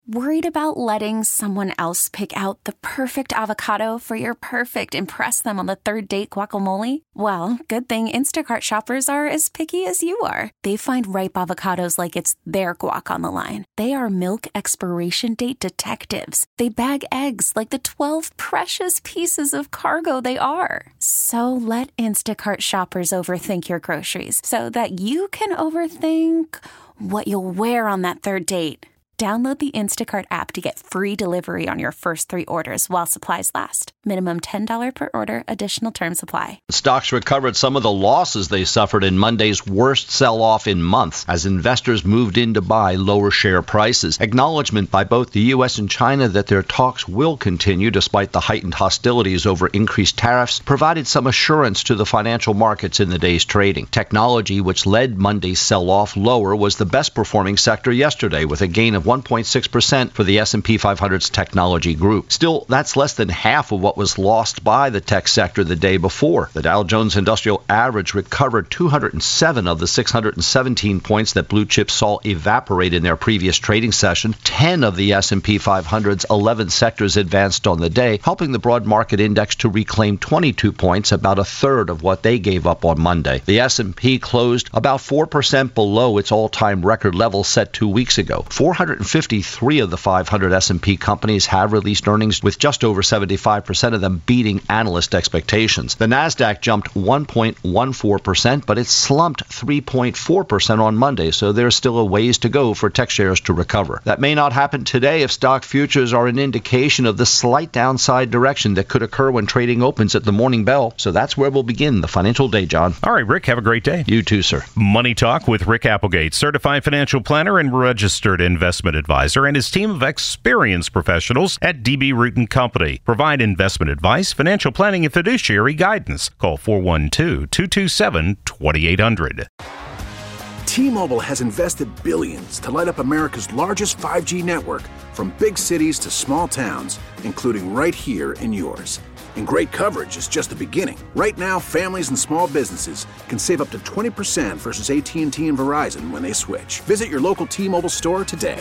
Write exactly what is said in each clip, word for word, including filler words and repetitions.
Worried about letting someone else pick out the perfect avocado for your perfect impress them on the third date guacamole? Well, good thing Instacart shoppers are as picky as you are. They find ripe avocados like it's their guac on the line. They are milk expiration date detectives. They bag eggs like the twelve precious pieces of cargo they are. So let Instacart shoppers overthink your groceries so that you can overthink what you'll wear on that third date. Download the Instacart app to get free delivery on your first three orders while supplies last. Minimum ten dollars per order. Additional terms apply. Stocks recovered some of the losses they suffered in Monday's worst sell-off in months as investors moved in to buy lower share prices. Acknowledgement by both the U S and China that their talks will continue despite the heightened hostilities over increased tariffs provided some assurance to the financial markets in the day's trading. Technology, which led Monday's sell-off lower, was the best performing sector yesterday with a gain of one point six percent for the S and P five hundred's technology group. Still, that's less than half of what was lost by the tech sector the day before. The Dow Jones Industrial Average recovered two hundred seven of the six hundred seventeen points that blue chips saw evaporate in their previous trading session. ten of the S and P five hundred's eleven sectors advanced on the day, helping the broad market index to reclaim twenty-two points, about a third of what they gave up on Monday. The S and P closed about four percent below its all-time record level set two weeks ago. four hundred fifty-three of the five hundred S and P companies have released earnings, with just over seventy-five percent of them beating analyst expectations. The Nasdaq jumped one point one four percent, but it slumped three point four percent on Monday, so there's still a ways to go for tech shares to recover. That may not happen today if stock futures are an indication of the slight downside direction that could occur when trading opens at the morning bell. So that's where we'll begin the financial day, John. All right, Rick, have a great day. You too, sir. Money Talk with Rick Applegate, certified financial planner and registered investment advisor, and his team of experienced professionals at D B Root and Company provide investment advice, financial planning, and fiduciary guidance. Call four one two, two two seven, two eight zero zero. T-Mobile has invested billions to light up America's largest five G network, from big cities to small towns, including right here in yours. And great coverage is just the beginning. Right now, families and small businesses can save up to twenty percent versus A T and T and Verizon when they switch. Visit your local T-Mobile store today.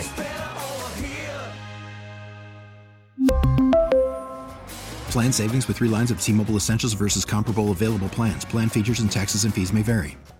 Plan savings with three lines of T-Mobile Essentials versus comparable available plans. Plan features and taxes and fees may vary.